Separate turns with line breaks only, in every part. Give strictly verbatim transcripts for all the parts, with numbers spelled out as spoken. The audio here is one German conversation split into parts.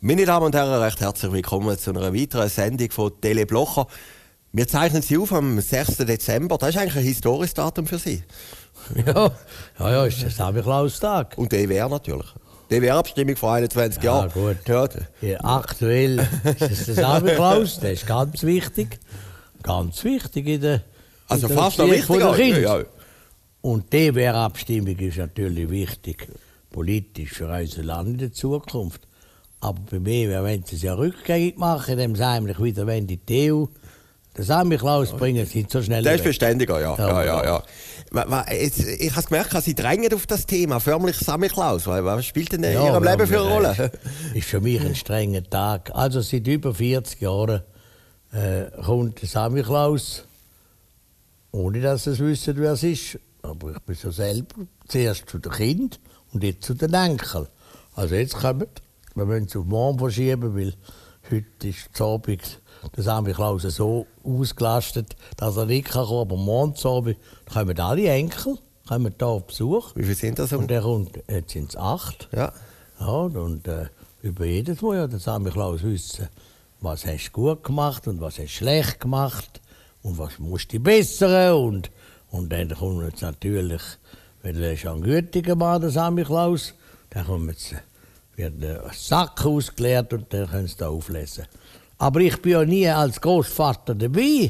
Meine Damen und Herren, recht herzlich willkommen zu einer weiteren Sendung von Tele Blocher. Wir zeichnen Sie auf am sechsten Dezember. Das ist eigentlich ein historisches Datum für Sie.
Ja, ja, ja, ist der Samichlaustag.
Und die wäre natürlich. Die wäre Abstimmung vor einundzwanzig
Ja,
Jahren.
gut.
Ja.
Ja, aktuell ist es der Samichlaus, der ist ganz wichtig. Ganz wichtig in der
Also
in der
fast noch
Erziehung von
wichtiger.
den Kindern.
Ja, ja.
Und die Wehrabstimmung ist natürlich wichtig, politisch für unser Land in der Zukunft. Aber bei mir, wenn sie es ja rückgängig machen, dann sagen wir wieder, wenn die E U den Samichlaus bringen, sind sie so schnell
Der ist
weg.
verständiger, ja. ja,
Ja,
ja, ja. Wa- wa- jetzt, ich habe gemerkt, Sie drängen auf das Thema, förmlich Samichlaus. Was spielt denn in
Ja,
Ihrem Leben für eine
aber,
Rolle?
äh, Ist für mich ein strenger Tag. Also seit über vierzig Jahren äh, kommt der Samichlaus, ohne dass sie wissen, wer es ist. Aber ich bin so selber zuerst zu den Kindern und jetzt zu den Enkeln. Also jetzt kommen wir müssen es auf morgen verschieben, weil heute ist das Abend der Samichlaus so ausgelastet, dass er nicht kommen kann. Aber morgen Abend kommen alle Enkel kommen hier auf Besuch.
Wie viele sind das?
Und der kommt, jetzt sind es acht.
Ja.
Ja, und äh, über jedes Mal ja der Samichlaus wissen, was hast du gut gemacht und was hast du schlecht gemacht und was musst du bessern. Und, und dann kommt jetzt natürlich, wenn der ist ein gütiger Mann, der Samichlaus, dann kommt jetzt, wird der Sack ausgeleert und dann können sie da auflesen. Aber ich bin ja nie als Großvater dabei.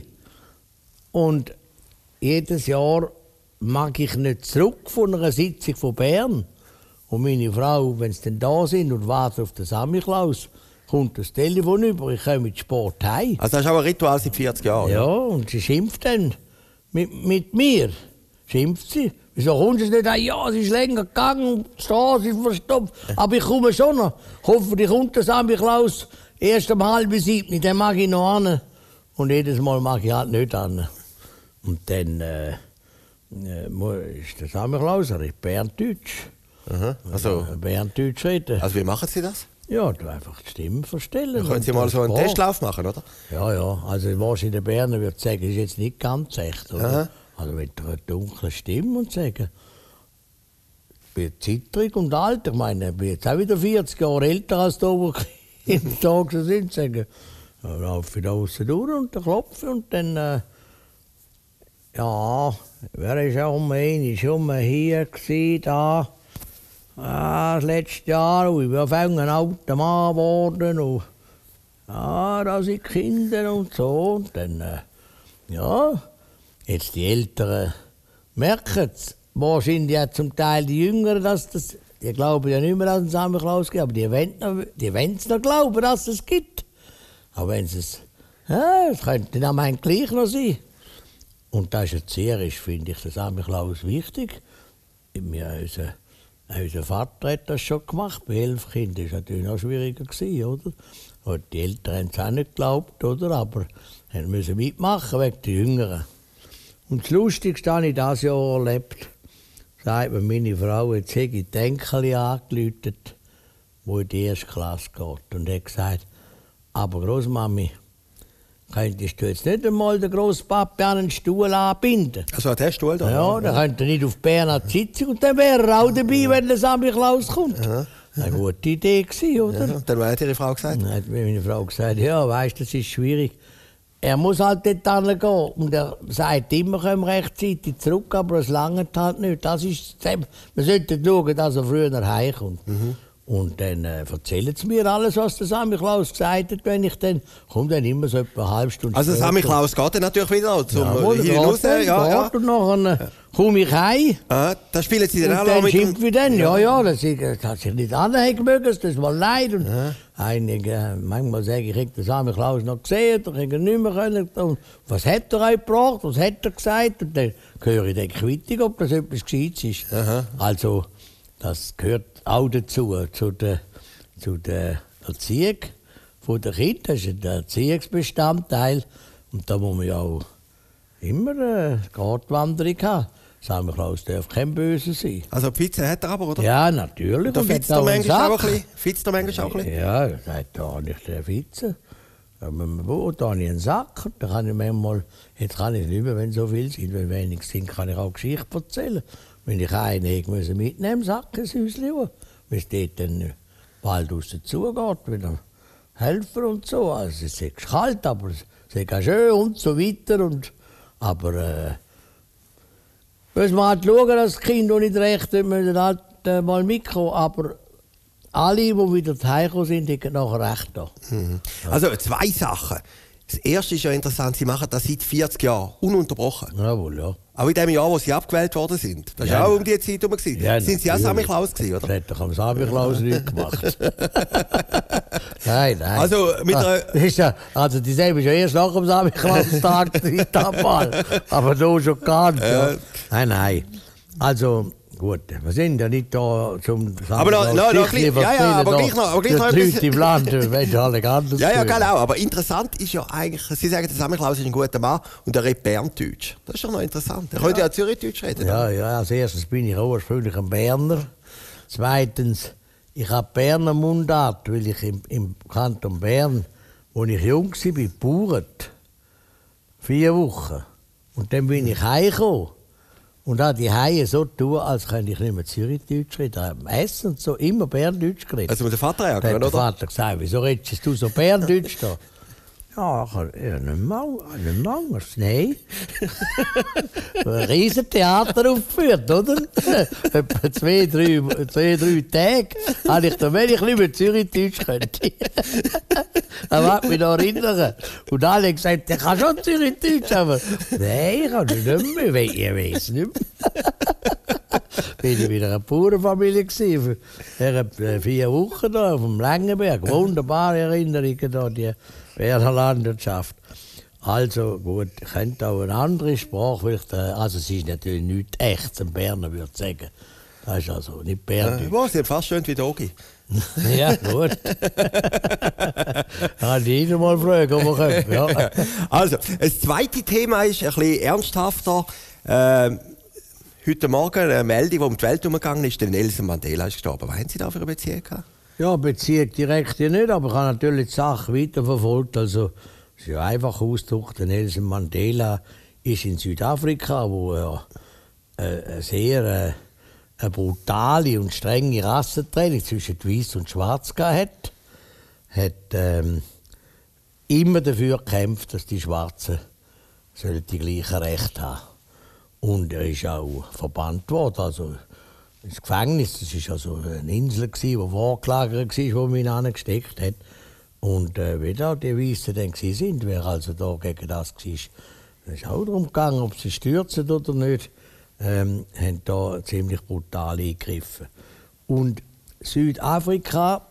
Und jedes Jahr mag ich nicht zurück von einer Sitzung von Bern. Und meine Frau, wenn sie dann da sind und warten auf den Samichlaus, kommt das Telefon über, ich komme mit Sport heim.
Also das ist auch ein Ritual seit vierzig Jahren.
Ja, und sie schimpft dann mit, mit mir. Schimpft sie. Wieso kommst du nicht an? Ja, es ist länger gegangen, die Straße ist verstopft. Aber ich komme schon noch. Hoffentlich kommt der Samichlaus erst um halb sieben, dann mag ich noch an. Und jedes Mal mag ich halt nicht an. Und dann äh, äh, ist der Samichlaus, er ist Berndeutsch.
Aha. Also,
Äh, Berndeutsch reden.
also wie machen Sie das?
Ja, du einfach die Stimme verstellen.
Dann können
und
Sie mal
den
so einen
Sprach.
Testlauf machen, oder?
Ja, ja. Also wahrscheinlich der Berner würde sagen, ist jetzt nicht ganz echt. Oder?
Aha.
Also mit einer dunklen Stimme und sagen, ich bin zittrig und alt. Ich meine, ich bin jetzt auch wieder vierzig Jahre älter als da, wo im Tag sind. Sagen, dann laufe ich da außen durch und dann klopfe und dann, äh, ja, wer ist auch um ihn? Ist um hier gewesen, da. Ah, das letzte Jahr, und ich bin auf einmal ein alter Mann geworden. Und ah, da sind Kinder und so. Und dann, äh, ja, jetzt die Älteren merken es. Wahrscheinlich auch zum Teil die Jüngeren, dass das, die glauben ja nicht mehr, dass es einen Samichlaus gibt, aber die wollen noch, die wollen es noch glauben, dass es gibt. Aber wenn es, ja, es könnte dann am Ende gleich noch sein. Und das ist erzieherisch, finde ich, der Samichlaus wichtig. Wir, unser, unser Vater hat das schon gemacht, bei elf Kindern. Das war natürlich noch schwieriger, gewesen, oder? Und die Eltern haben es auch nicht geglaubt, oder? Aber sie müssen mitmachen wegen der Jüngeren. Und das Lustigste habe ich dieses Jahr erlebt. Sagt mir meine Frau, jetzt habe ich die Enkel angerufen, die in die erste Klasse geht. Und hat gesagt, aber Großmami, könntest du jetzt nicht einmal den Grosspapi an einen Stuhl anbinden?
Also ein Teststuhl da?
Ja, dann könnte er nicht auf Bern an die Sitzung und dann wäre er auch dabei, wenn der Samichlaus kommt.
Aha.
Eine gute Idee gewesen, oder?
Ja, dann hat Ihre Frau gesagt.
Dann hat mir meine Frau gesagt, ja, weißt du, das ist schwierig. Er muss halt dort hingehen. Und er sagt immer, kommen rechtzeitig zurück, aber es langt halt nicht. Das ist, wir sollten schauen, dass er früher heimkommt. Mhm. Und dann äh, erzählen sie mir alles, was der Samichlaus gesagt hat, wenn ich dann, komme dann immer so etwa eine halbe Stunde
Also
später.
Samichlaus geht dann natürlich wieder zum
Ja,
ja,
wohl,
hin und raus.
ja,
Ja, ja.
Und nachher äh, komme ich heim.
Ah, da spielen Sie dann
Und
auch
dann
noch mit dem...
schimpft wie dann, ja, ja, das, ist, das hat sich nicht anhängen mögen, das ist mal leid. Und
Ja.
einige, manchmal sage ich, ich hätte den Samichlaus noch gesehen, oder ich hätte ihn nicht mehr können. Und was hat er euch gebracht, was hat er gesagt? Und dann höre ich dann Quittung, ob das etwas Gescheites ist.
Aha.
Also, das gehört auch dazu, zu der, zu der Erziehung der Kinder. Das ist ein Erziehungsbestandteil. Und da muss man ja auch immer eine Gartwanderung haben. Samichlaus darf kein Böse sein.
Also Pizza hat er aber, oder?
Ja, natürlich.
Da
Und
fitzt
hat
er
auch einen
manchmal auch ein
Sack.
bisschen. Fitzt er manchmal auch ein bisschen.
Ja, er sagt, da habe ich den Vize. Da habe ich einen Sack. Da kann ich manchmal, jetzt kann ich nicht mehr, wenn so viel sind, wenn wenig sind, kann ich auch Geschichten erzählen. Wenn ich einen hätte, muss ich mitnehmen, Sack ins Häuschen. Weil es dort dann bald raus zugeht, wieder helfen und so. Also es ist kalt, aber es ist auch schön und so weiter. Und, aber äh, müssen wir halt schauen, dass die Kinder nicht recht müssen halt äh, mal mitkommen. Aber alle, die wieder heimgekommen sind, haben nachher recht da.
Mhm. Also zwei Sachen. Das erste ist ja interessant, Sie machen das seit vierzig Jahren, ununterbrochen.
Jawohl, ja.
Auch in dem Jahr, wo Sie abgewählt worden sind. Das war
Ja,
auch um die Zeit herum.
Ja,
sind Sie auch Samichlaus gewesen,
Das
oder?
hat doch am Samichlaus nicht gemacht. Nein, nein.
Also, mit
ah,
einer...
das ist ja, also die selbe ist ja erst nach dem Samichlaustag, der Mal. Aber so schon gar nicht. Ja. Nein, nein. Also, gut, wir sind ja nicht da zum
Aber noch, noch, noch gleich, ja, ja, aber gleich noch, aber gleich noch
die
etwas.
Leute im Land, wenn sie alle ganz
Ja, ja, genau. Aber interessant ist ja eigentlich, Sie sagen, der Samichlaus ist ein guter Mann und er redet Berndeutsch. Das ist doch noch interessant. Er könnte ja Zürichdeutsch reden.
Ja, ja, als erstes bin ich ursprünglich ein Berner. Zweitens, ich habe Berner Mundart, weil ich im, im Kanton Bern, als ich jung war, bin gebauert. Vier Wochen. Und dann bin ich heimgekommen. Und habe die Haie so tun, als könnte ich nicht mehr Zürichdeutsch reden. Am Essen und so immer Berndeutsch geredet.
Also mit dem Vater
Da
ärgern,
hat der
oder?
Vater gesagt, wieso redest du so Berndeutsch da? Ja, ich habe ja, nicht mal, nicht mal anders, nein. Ein riesen Theater aufgeführt, oder? Etwa zwei, drei, zwei, drei Tage habe ich da, wenn ich nicht mehr Zürichdeutsch könnte. Das mag mich noch erinnern. Und alle haben gesagt, ich kann schon Zürichdeutsch, aber nein, ich kann nicht mehr, ich weiß nicht mehr. Bin ich wieder eine Bauernfamilie gewesen, für vier Wochen da auf dem Längenberg. Wunderbare Erinnerungen da, die Berner Landwirtschaft. Also gut, ich könnte auch eine andere Sprache, vielleicht, also es ist natürlich nichts Echtes, ein Berner würde sagen. Das ist also nicht Berndeutsch.
Äh, wow, Sie haben fast schön wie Dogi.
Ja, gut. Kann ich ihn mal fragen, ob wir können. Ja.
Also, das zweite Thema ist ein bisschen ernsthafter. Ähm, heute Morgen eine Meldung, die um die Welt umgegangen ist, der Nelson Mandela ist gestorben. Was haben Sie da für eine Beziehung gehabt?
Ja, Beziehung direkt ja nicht, aber ich habe natürlich die Sache weiterverfolgt. Also, es ist ja einfach ausgedrückt, der Nelson Mandela ist in Südafrika, wo er äh, eine sehr äh, eine brutale und strenge Rassentrennung zwischen Weiß und Schwarz gehabt hat. Hat ähm, immer dafür gekämpft, dass die Schwarzen die gleichen Rechte haben. Und er ist auch verbannt worden. Also, ins Gefängnis, das war also eine Insel, die vorgelagert war, wo man ihn angesteckt hat. Und äh, wie da die Weißen dann waren, wer also da gegen das war, es ist auch darum gegangen, ob sie stürzen oder nicht, ähm, haben da ziemlich brutal eingegriffen. Und Südafrika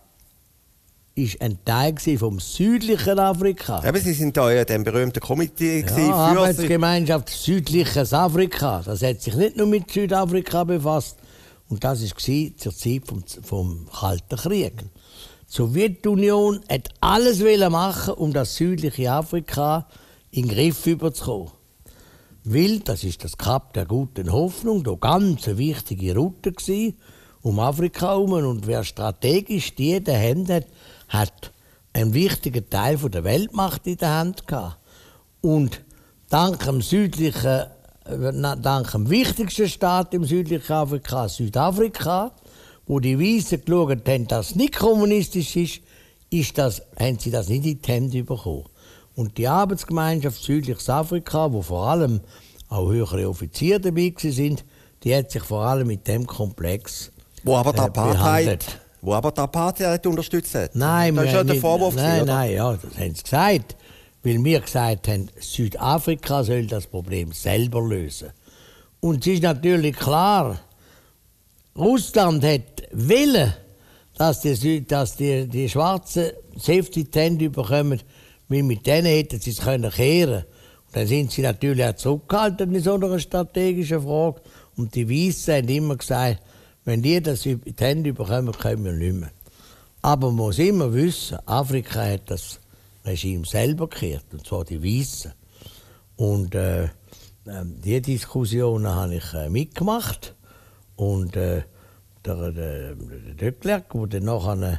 war ein Teil vom südlichen Afrika.
Aber Sie sind da ja dem berühmten Komitee
Ja,
für
Arbeitsgemeinschaft Südliches Afrika. Das hat sich nicht nur mit Südafrika befasst. Und das war zur Zeit vom, vom Kalten Krieg. Die Sowjetunion hat alles machen, um das südliche Afrika in den Griff zu bekommen. Weil, das ist das Kap der guten Hoffnung, da ganz eine wichtige Route war, um Afrika herum. Und wer strategisch die in der Hand hat, hat einen wichtigen Teil der Weltmacht in der Hand gehabt. Und dank dem südlichen dank dem wichtigsten Staat im südlichen Afrika, Südafrika, wo die Weißen geschaut haben, dass es nicht kommunistisch ist, ist das, haben sie das nicht in die Hände bekommen. Und die Arbeitsgemeinschaft Südliches Afrika, wo vor allem auch höhere Offiziere dabei sind, die hat sich vor allem mit dem Komplex
Wo aber die
äh,
Apartheid,
behandelt.
wo aber die Apartheid unterstützt hat.
Nein,
das ist ja der
nicht,
Vorwurf.
Nein,
gewesen, oder?
nein, ja, das haben sie gesagt. Weil wir gesagt haben, Südafrika soll das Problem selber lösen. Und es ist natürlich klar, Russland hat wollen, dass die, Süd, dass die, die Schwarzen Safety Tent bekommen, weil mit denen hätten sie es können kehren. Und dann sind sie natürlich auch zurückgehalten in so einer strategischen Frage. Und die Weißen haben immer gesagt, wenn die das Tent bekommen, können wir nicht mehr. Aber man muss immer wissen, Afrika hat das Regime selber gekehrt, und zwar die Weißen. Und äh, diese Diskussionen habe ich äh, mitgemacht. Und äh, der, der, der Döckler, der dann nachher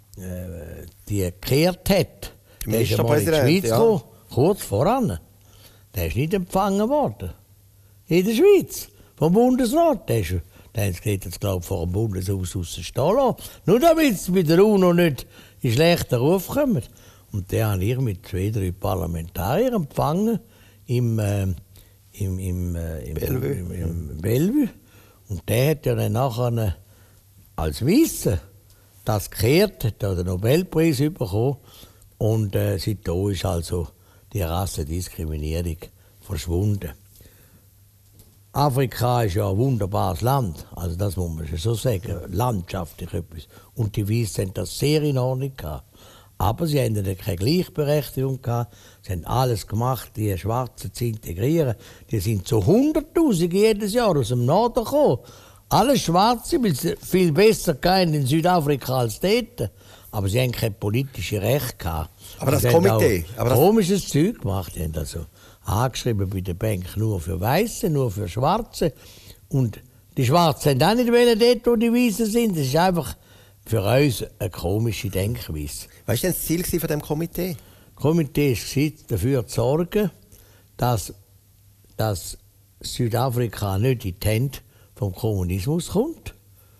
äh, die gekehrt hat, der ist einmal in die Schweiz
ja.
gekommen, kurz voran. Der ist nicht empfangen worden. In der Schweiz, vom Bundesrat. Der ist, Dann haben sie gesagt, jetzt glaube ich vor dem Bundeshaus rausstehen lassen. Nur damit sie bei der UNO nicht in schlechten Ruf kommen. Und den habe ich mit zwei, drei Parlamentariern empfangen im, äh, im, im, äh, im,
Bellevue.
im, im, im Bellevue. Und der hat ja dann nachher als Weißer das gekehrt, hat den Nobelpreis bekommen. Und äh, seitdem ist also die Rassendiskriminierung verschwunden. Afrika ist ja ein wunderbares Land, also das muss man schon so sagen, landschaftlich etwas. Und die Weißen haben das sehr in Ordnung gehabt. Aber sie haben dann keine Gleichberechtigung gehabt. Sie haben alles gemacht, die Schwarzen zu integrieren. Die sind zu hunderttausend jedes Jahr aus dem Norden gekommen. Alle Schwarze, weil sie viel besser gehen in Südafrika als dort. Aber sie haben kein politisches Recht gehabt.
Aber das
sie haben
Komitee,
auch
aber das-
komisches Zeug gemacht. Die haben also angeschrieben bei der Bank nur für Weiße, nur für Schwarze. Und die Schwarzen haben auch nicht wollen, dort, wo die Weißen sind. Das ist einfach für uns eine komische Denkweise.
Was war denn das Ziel von diesem Komitee?
Das Komitee war dafür zu sorgen, dass, dass Südafrika nicht in die Hände vom Kommunismus kommt.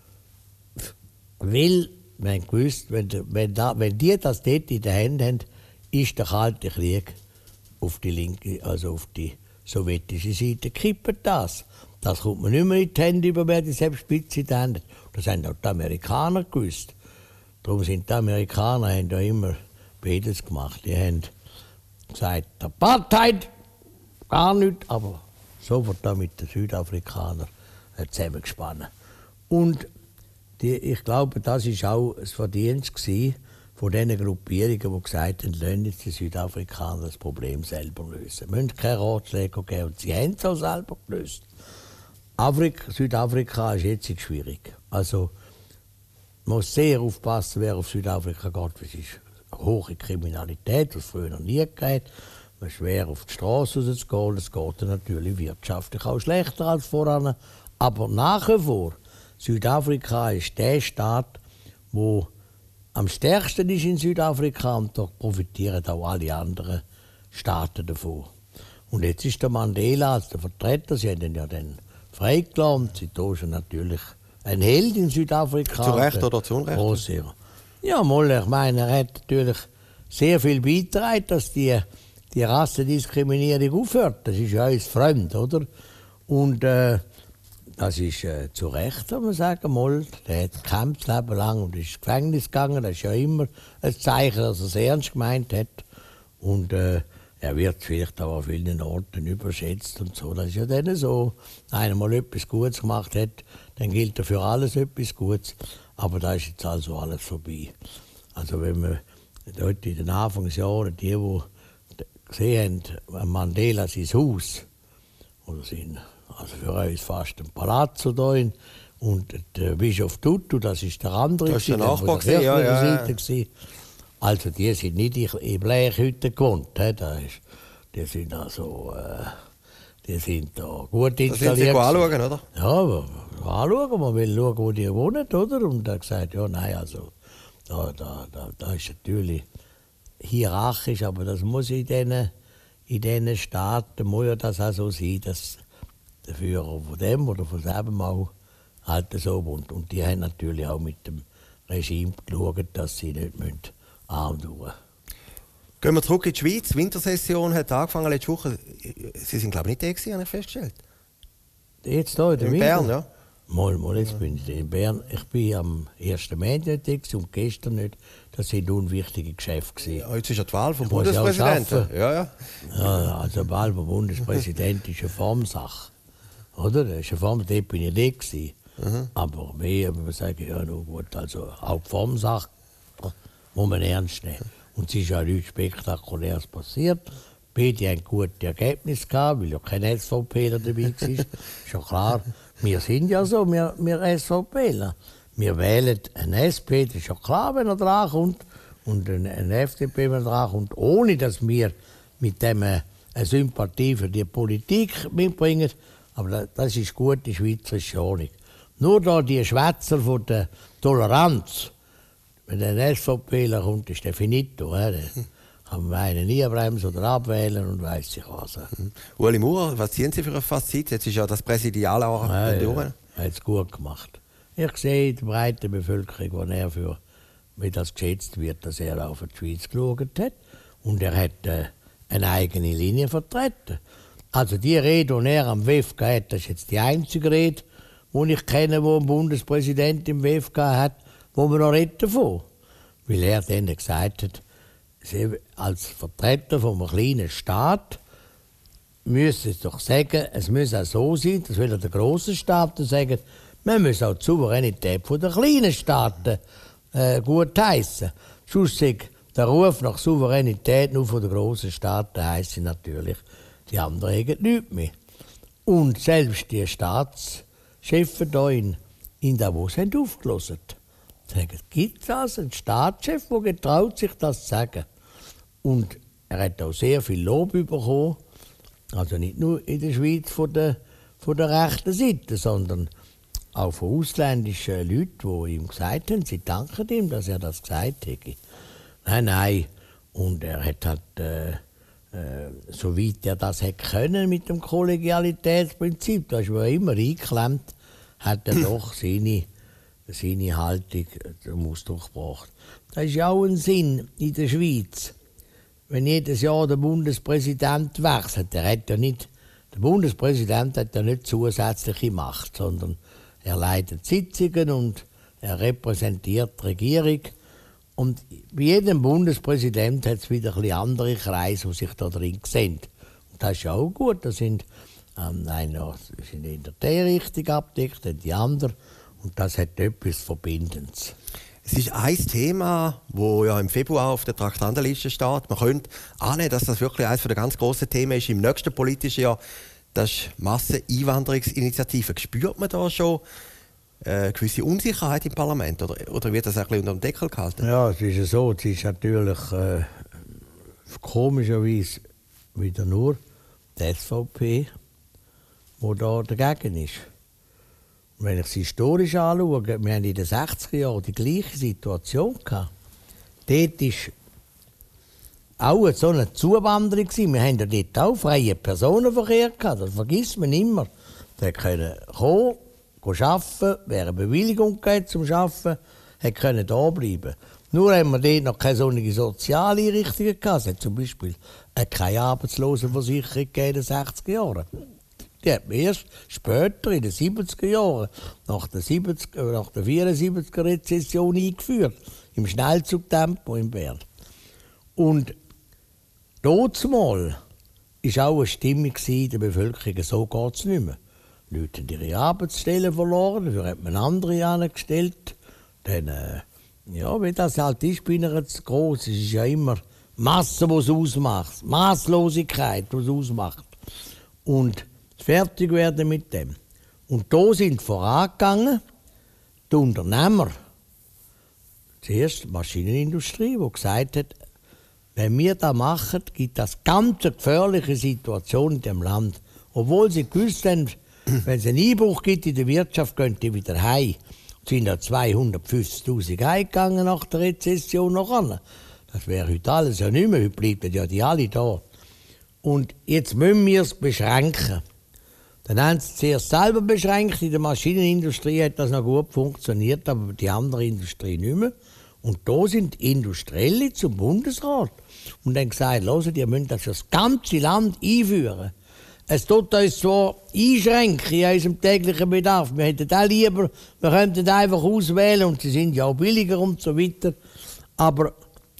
Weil, man gewusst, wenn, wenn, da, wenn die das dort in den Händen haben, ist der Kalte Krieg auf die linke, also auf die sowjetische Seite gekippt. Das. Das kommt man nicht mehr in die Hände über, wer die Selbstspitze in die Hände hat. Das haben auch die Amerikaner gewusst. Darum sind die Amerikaner haben ja immer beides gemacht. Die haben gesagt, Apartheid, gar nicht, aber sofort da mit den Südafrikanern zusammengespannt. Und die, ich glaube, das war auch das Verdienst von diesen Gruppierungen, die gesagt haben, lassen jetzt die Südafrikaner das Problem selber lösen. Sie müssen keine Ratschläge geben. Und sie haben es auch selber gelöst. Afrika, Südafrika ist jetzt schwierig. Also, man muss sehr aufpassen, wer auf Südafrika geht. Es ist eine hohe Kriminalität, was es früher noch nie gegeben hat. Man ist schwer auf die Straße rauszugehen. Es geht dann natürlich wirtschaftlich auch schlechter als voran. Aber nach wie vor, Südafrika ist der Staat, wo am stärksten ist in Südafrika und da profitieren auch alle anderen Staaten davon. Und jetzt ist der Mandela als der Vertreter, sie haben ihn ja dann freigelassen, sie ist natürlich ein Held in Südafrika.
Zu Recht oder zu Unrecht?
Oh, sehr. Ja, mal, ich meine, er hat natürlich sehr viel beigetragen, dass die, die Rassendiskriminierung aufhört. Das ist ja uns fremd, oder? Und äh, das ist äh, zu Recht, kann man sagen, mal. Der hat gekämpft das Leben lang und ist ins Gefängnis gegangen. Das ist ja immer ein Zeichen, dass er es ernst gemeint hat. Und äh, er wird vielleicht auch an vielen Orten überschätzt und so. Das ist ja dann so. Wenn einer mal etwas Gutes gemacht hat, dann gilt er für alles etwas Gutes. Aber da ist jetzt also alles vorbei. Also wenn man dort in den Anfangsjahren, die, die gesehen haben, Mandela sein Haus, oder sein, also für uns fast ein Palazzo da in, und der Bischof Tutu, das ist der andere,
das ist der
der
Nachbar,
von der
ja, ja,
Seite gewesen. Also die sind nicht in Blechhütten gewohnt, he, da ist, die sind also, äh, die sind da gut
Da
installiert.
sind Sie anschauen, oder?
Ja, aber anschauen, man will schauen, wo die wohnen, oder? Und er hat gesagt, ja, nein, also, da, da, da, da ist natürlich hierarchisch, aber das muss in diesen, in diesen Staaten, muss ja das auch so sein, dass der Führer von dem oder von selber auch halt so wohnt. Und die haben natürlich auch mit dem Regime geschaut, dass sie nicht arm tun müssen.
Gehen wir zurück in die Schweiz. Die Wintersession hat angefangen letzte Woche. Sie sind, glaube ich, nicht da gewesen, habe ich festgestellt.
Jetzt hier in der
In
Winter?
Bern, ja.
Mal, mal, jetzt bin ich in Bern. Ich bin am ersten März nicht und gestern nicht. Das sind unwichtige Geschäfte gewesen.
Ja, jetzt ist ja die Wahl vom
Ich muss ja auch
Bundespräsidenten.
arbeiten.
Ja, ja.
Ja, also die Wahl vom Bundespräsident ist eine Formsache. Oder? Das ist eine Form, dort bin ich nicht gewesen. Mhm. Aber mehr, wenn man sagen, ja, no, gut, also auch die Formsache muss man ernst nehmen. Und es ist ja nichts Spektakuläres passiert. Beide haben gute Ergebnisse gehabt, weil ja kein SVPler dabei war. Ist ja klar, wir sind ja so, wir, wir SVPler. Wir wählen einen S P, das ist ja klar, wenn er drankommt, und einen, einen F D P, wenn er drankommt, ohne dass wir mit dem äh, eine Sympathie für die Politik mitbringen. Aber das, das ist gute schweizerische Ordnung. Nur da die Schwätzer von der Toleranz, wenn ein SVPler kommt, ist der finito. He? Der kann man einen nie bremsen oder abwählen und weiss ich was.
Mhm. Ueli Maurer, was ziehen Sie für ein Fazit? Jetzt ist ja das Präsidialjahr
Ja,
durch.
ja. Er hat es gut gemacht. Ich sehe die breite Bevölkerung, die er für, wie das geschätzt wird, dass er auf die Schweiz geschaut hat. Und er hat äh, eine eigene Linie vertreten. Also die Rede, die er am W E F gehabt hat, das ist jetzt die einzige Rede, die ich kenne, die ein Bundespräsident im W E F gehabt hat, wo man noch redet davon. Weil er dann gesagt hat, als Vertreter von einem kleinen Staat müsse es doch sagen, es muss auch so sein, dass wieder der grossen Staaten sagen, man muss auch die Souveränität der kleinen Staaten äh, gut heissen. Sonst sagt der Ruf nach Souveränität nur von den grossen Staaten heisst natürlich, die anderen haben nichts mehr. Und selbst die Staatschefs hier in, in Davos haben aufgelassen. Sagen, gibt es also einen Staatschef, der getraut sich das zu sagen? Und er hat auch sehr viel Lob bekommen, also nicht nur in der Schweiz von der, von der rechten Seite, sondern auch von ausländischen Leuten, die ihm gesagt haben, sie danken ihm, dass er das gesagt hätte. Nein, nein. Und er hat halt, äh, äh, soweit er das hätte können mit dem Kollegialitätsprinzip, da ist er immer eingeklemmt, hat er doch seine, seine Haltung zum Ausdruck gebracht. Das ist ja auch ein Sinn in der Schweiz. Wenn jedes Jahr der Bundespräsident wechselt, der, hat ja nicht, der Bundespräsident hat ja nicht zusätzliche Macht, sondern er leitet Sitzungen und er repräsentiert die Regierung. Und bei jedem Bundespräsident hat es wieder ein bisschen andere Kreise, die sich da drin sehen. Und das ist ja auch gut. Das sind, ähm, einer sind in der Richtung abgedeckt, die andere. Und das hat etwas Verbindendes.
Es ist ein Thema, das ja im Februar auf der Traktandenliste steht. Man könnte annehmen, dass das wirklich eines der ganz grossen Themen ist im nächsten politischen Jahr. Das ist Masseneinwanderungsinitiative. Spürt man da schon eine gewisse Unsicherheit im Parlament? Oder, oder wird das ein bisschen unter dem Deckel gehalten?
Ja, es ist so. Es ist natürlich äh, komischerweise wieder nur die S V P, die da dagegen ist. Und wenn ich es historisch anschaue, wir haben in den sechziger Jahren die gleiche Situation gehabt. Dort war auch so eine Zuwanderung. Wir haben ja dort auch freien Personenverkehr gehabt. Das vergisst man immer. Die können kommen, arbeiten, wer eine Bewilligung gegeben zum Arbeiten, können da bleiben. Nur haben wir dort noch keine solche Sozialeinrichtungen gehabt. Es hat zum Beispiel keine Arbeitslosenversicherung gegeben in den sechziger Jahren. Die hat man erst später, in den siebziger Jahren, nach der, siebziger, nach der vierundsiebziger Rezession eingeführt. Im Schnellzugtempo in Bern. Und dort mal war auch eine Stimmung in der Bevölkerung, so geht es nicht mehr. Die Leute haben ihre Arbeitsstellen verloren, dafür hat man andere angestellt. Dann, äh, ja, wie das halt ist, bin ich jetzt gross. Es ist ja immer Masse, die es ausmacht. Masslosigkeit, die es ausmacht. Und fertig werden mit dem. Und da sind vorangegangen die Unternehmer. Zuerst die Maschinenindustrie, die gesagt hat, wenn wir das machen, gibt das ganz eine gefährliche Situation in dem Land. Obwohl sie gewusst haben, wenn es einen Einbruch gibt in der Wirtschaft, gehen die wieder heim. Es sind ja zweihundertfünfzigtausend heimgegangen nach der Rezession noch an. Das wäre heute alles ja nicht mehr, heute bleiben ja die alle da. Und jetzt müssen wir es beschränken. Dann haben sie es zuerst selber beschränkt. In der Maschinenindustrie hat das noch gut funktioniert, aber die andere Industrie nicht mehr. Und da sind Industrielle zum Bundesrat und haben gesagt, hört, ihr müsst das für das ganze Land einführen. Es tut uns so einschränken in unserem täglichen Bedarf. Wir hätten auch lieber, wir könnten einfach auswählen und sie sind ja auch billiger und so weiter. Aber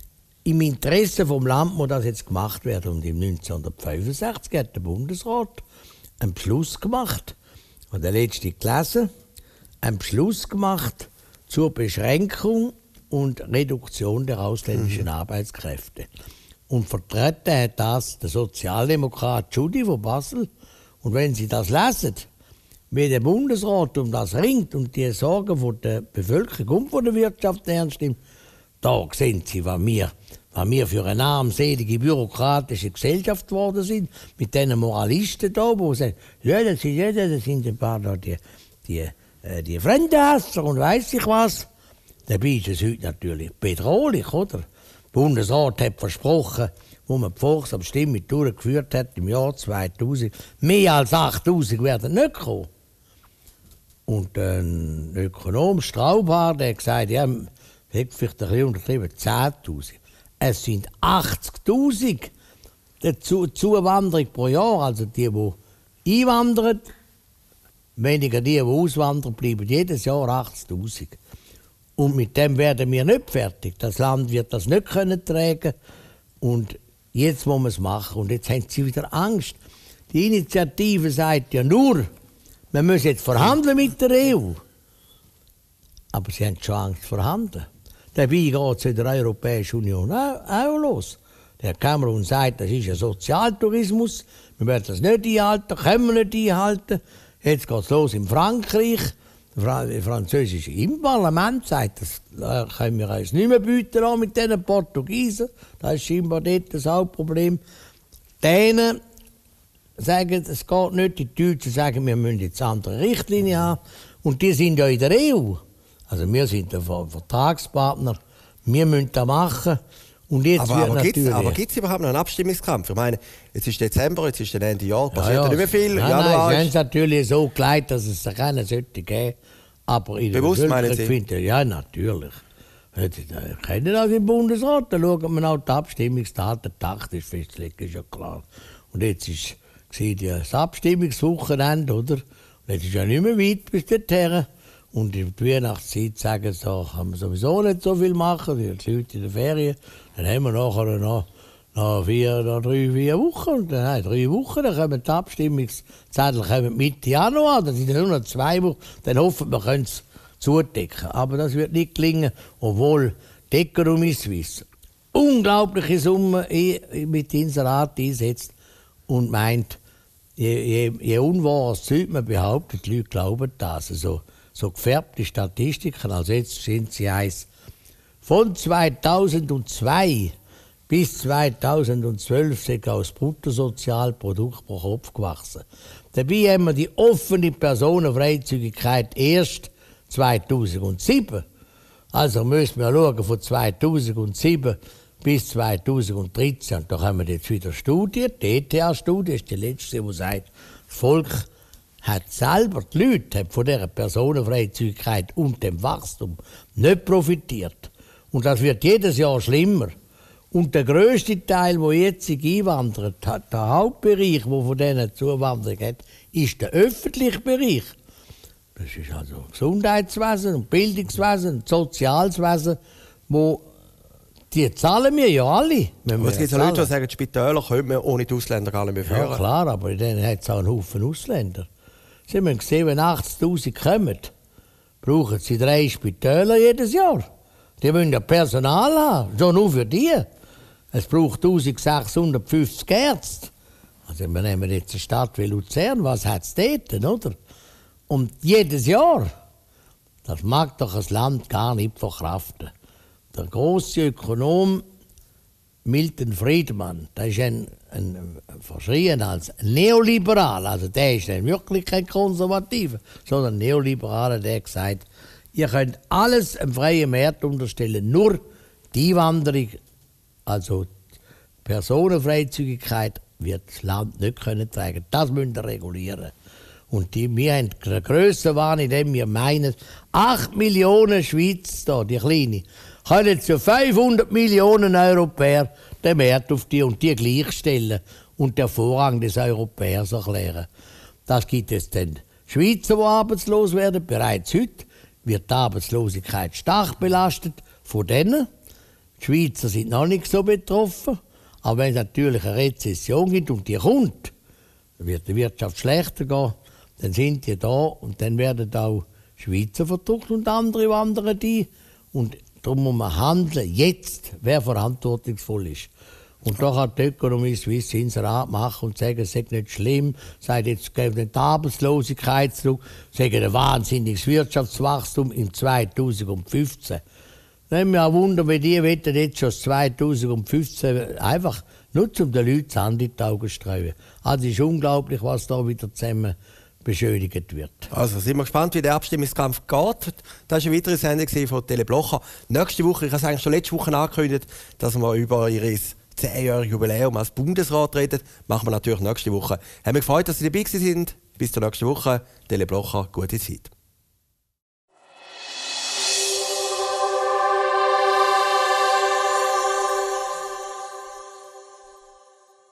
im Interesse vom Land muss das jetzt gemacht werden. Und im neunzehnhundertfünfundsechzig hat der Bundesrat einen Beschluss gemacht, und der letzte gelesen, einen Beschluss gemacht zur Beschränkung und Reduktion der ausländischen mhm. Arbeitskräfte. Und vertreten hat das der Sozialdemokrat Schudi von Basel. Und wenn Sie das lesen, wie der Bundesrat um das ringt und die Sorgen von der Bevölkerung und von der Wirtschaft ernst nimmt, da sehen Sie, was wir, was wir für eine armselige bürokratische Gesellschaft geworden sind, mit diesen Moralisten da, die sagen, ja, das sind, ja, das sind ein paar da, die, die, äh, die Fremdenhasser und weiss ich was. Dabei ist es heute natürlich bedrohlich, oder? Der Bundesrat hat versprochen, wo man die Volksabstimmung durchgeführt hat im Jahr zweitausend, mehr als achttausend werden nicht kommen. Und ein Ökonom, Straubhaar, der hat gesagt, ja, das hat vielleicht ein bisschen untertrieben, zehntausend. Es sind achtzigtausend die Zuwanderung pro Jahr. Also die, die einwandern, weniger die, die auswandern, bleiben jedes Jahr achtzigtausend. Und mit dem werden wir nicht fertig. Das Land wird das nicht können tragen. Und jetzt muss man es machen. Und jetzt haben sie wieder Angst. Die Initiative sagt ja nur, wir müssen jetzt verhandeln mit der E U. Aber sie haben schon Angst verhandeln. Dabei geht es in der Europäischen Union auch, auch los. Der Cameron sagt, das ist ein Sozialtourismus, wir werden das nicht einhalten, können wir nicht einhalten. Jetzt geht es los in Frankreich. Der französische im Parlament sagt, das können wir uns nicht mehr bieten mit diesen Portugiesen. Das ist scheinbar dort das Hauptproblem. Dänen sagen, es geht nicht. Die Deutschen sagen, wir müssen jetzt andere Richtlinien haben. Und die sind ja in der E U. Also wir sind der Vertragspartner. Wir müssen das machen. Und jetzt
aber
wird
aber
natürlich...
Aber gibt es überhaupt noch einen Abstimmungskampf? Ich meine, jetzt ist Dezember, jetzt ist dann Ende Jahr, passiert
ja, ja.
nicht mehr viel.
Nein,
Januar
nein, sie
ist...
haben es natürlich so gelegt, dass es keine sollte geben. Aber in der
Bewusst meinen Sie?
Findet, ja, natürlich. Ich kenne das im Bundesrat, da schaut man auch die Abstimmungsdaten taktisch festlegen, ist ja klar. Und jetzt ist das Abstimmungswochenende, oder? Und jetzt ist ja nicht mehr weit bis dorthin. Und in der Weihnachtszeit sagen sie, da kann man sowieso nicht so viel machen, die Leute in der Ferien. Dann haben wir nachher noch, noch, vier, noch drei, vier Wochen. Und dann, nein, drei Wochen, dann kommen die Abstimmungszettel kommen Mitte Januar, dann sind nur noch zwei Wochen. Dann hoffen wir, wir können es zudecken. Aber das wird nicht gelingen, obwohl die Economie Suisse unglaubliche Summen mit Inserat einsetzt und meint, je, je, je unwahres Zeug man behauptet, die Leute glauben das. Also, so gefärbte Statistiken, also jetzt sind sie eins. Von zweitausendzwei bis zweitausendzwölf sind das Bruttosozialprodukt pro Kopf gewachsen. Dabei haben wir die offene Personenfreizügigkeit erst zweitausendsieben. Also müssen wir schauen, von zweitausendsieben bis zweitausenddreizehn. Und da haben wir jetzt wieder Studien, die E T H-Studie ist die letzte, die sagt, das Volk hat selber, die Leute haben von dieser Personenfreizügigkeit und dem Wachstum nicht profitiert. Und das wird jedes Jahr schlimmer. Und der grösste Teil, der jetzt einwandert, der Hauptbereich, der von diesen Zuwanderung hat, ist der öffentliche Bereich. Das ist also Gesundheitswesen und Bildungswesen und Sozialwesen, wo die zahlen wir ja alle.
Aber es gibt ja Leute, die sagen, die Spitäler können wir ohne die Ausländer gar nicht mehr führen.
Ja klar, aber in denen hat es auch einen Haufen Ausländer. Sie haben gesehen, wenn achtzigtausend kommen, brauchen sie drei Spitäler jedes Jahr. Die wollen ja Personal haben, so nur für die. Es braucht eintausendsechshundertfünfzig Ärzte. Also wir nehmen jetzt eine Stadt wie Luzern, was hat es dort, oder? Und jedes Jahr, das mag doch ein Land gar nicht verkraften. Der grosse Ökonom Milton Friedman, der ist ein, ein, verschrien als Neoliberal, also der ist dann wirklich kein Konservativer, sondern ein Neoliberaler, der hat gesagt, ihr könnt alles im freien Markt unterstellen, nur die Einwanderung, also die Personenfreizügigkeit, wird das Land nicht können tragen. Das müssen wir regulieren. Und die, wir haben den Grössenwahn, in dem wir meinen, acht Millionen Schweizer, da, die Kleine, können zu fünfhundert Millionen Europäer den Wert auf die und die gleichstellen und den Vorrang des Europäers erklären. Das gibt es dann Schweizer, die arbeitslos werden. Bereits heute wird die Arbeitslosigkeit stark belastet von denen. Die Schweizer sind noch nicht so betroffen. Aber wenn es natürlich eine Rezession gibt und die kommt, dann wird die Wirtschaft schlechter gehen, dann sind die da und dann werden auch Schweizer verdruckt und andere wandern die. Und darum muss man handeln, jetzt, wer verantwortungsvoll ist. Und da kann die Ökonomie Suisse Inserat machen und sagen, es ist nicht schlimm, sagt jetzt geben die Arbeitslosigkeit zurück, sagen ein wahnsinniges Wirtschaftswachstum im zweitausendfünfzehn. Dann haben wir auch Wunder, wie die wollen jetzt schon zweitausendfünfzehn einfach nur um den Leuten das Hand in die Augen streuen. Also es ist unglaublich, was da wieder zusammen beschönigt wird.
Also sind wir gespannt, wie der Abstimmungskampf geht. Das war eine weitere Sendung von Tele Blocher. Nächste Woche, ich habe es eigentlich schon letzte Woche angekündigt, dass wir über ihr zehnjähriges Jubiläum als Bundesrat reden. Machen wir natürlich nächste Woche. Haben mich gefreut, dass Sie dabei sind. Bis zur nächsten Woche. Tele Blocher, gute Zeit.